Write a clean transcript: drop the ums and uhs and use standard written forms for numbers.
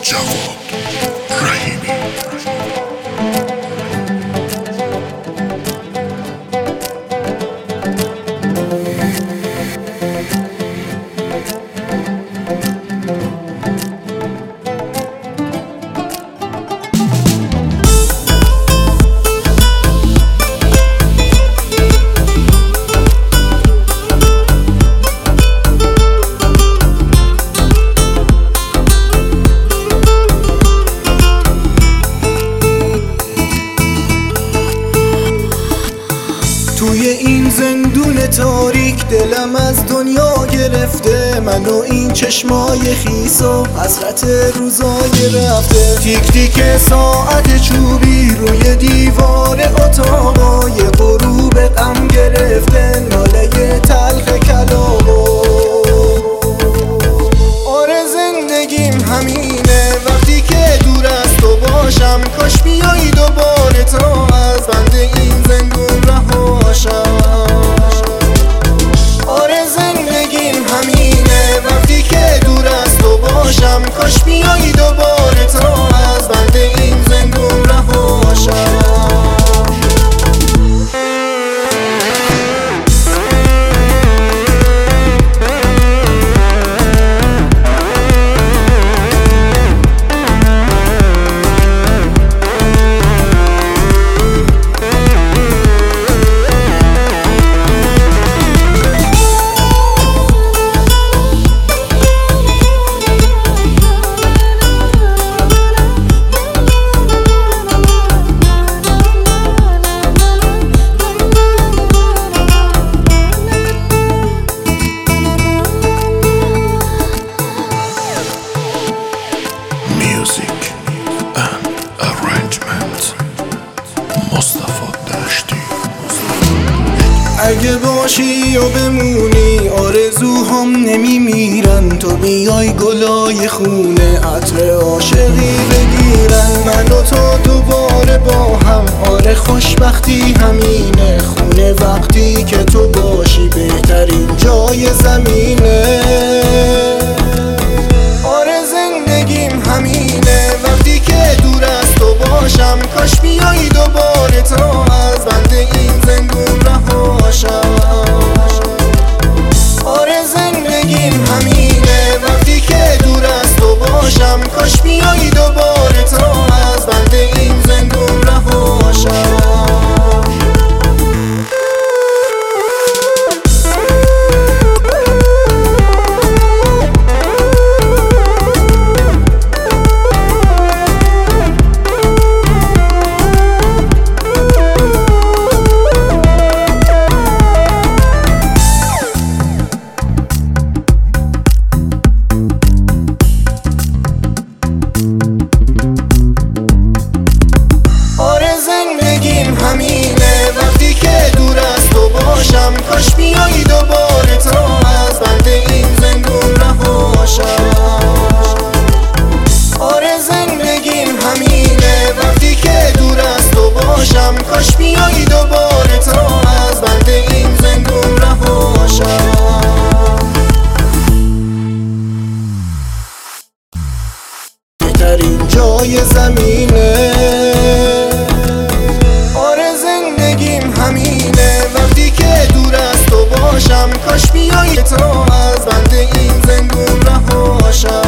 جواد رحیمی. توی این زندون تاریک دلم از دنیا گرفته، من و این چشمای خیس و حسرت روزای رفته. تیک تیک ساعت چوبی روی دیوار اتاقای غروب غم گرفته، ناله تلخ کلامو. آره زندگیم همینه، وقتی که دور از تو باشم کاش بیایی دوباره تا از بند این زندون رها شم. آره زندگیم همینه، وقتی که دور از تو باشم کاش بیایی دوباره تا از بند این زندون رها شم. Music and arrangement مصطفی دشتی. اگه باشی و بمونی آرزوهام نمیمیرن، تو بیای گلای خونه عطر عاشقی بگیرن، من و تو دوباره با هم. آره خوشبختی همینه، خونه وقتی که تو باشی بهترین جای زمینه. آره زندگیم همینه، وقتی که دور از تو باشم کاش بیایی دوباره تا از بند این زندون رها شم. آره زندگیم همینه، وقتی که دور از تو باشم کاش بیایی دوباره تا از بند این زندون رها شم. همینه، وقتی که دور از تو باشم کاش بیایی دوباره تا از بند این زندون رها شم. آره زندگیم همینه، وقتی که دور از تو باشم کاش بیایی دوباره تا از بند این زندون رها شم. بهترین جای زمینه. همینه، وقتی که دور از تو باشم کاش بیایی تا از بند این زندون رها شم.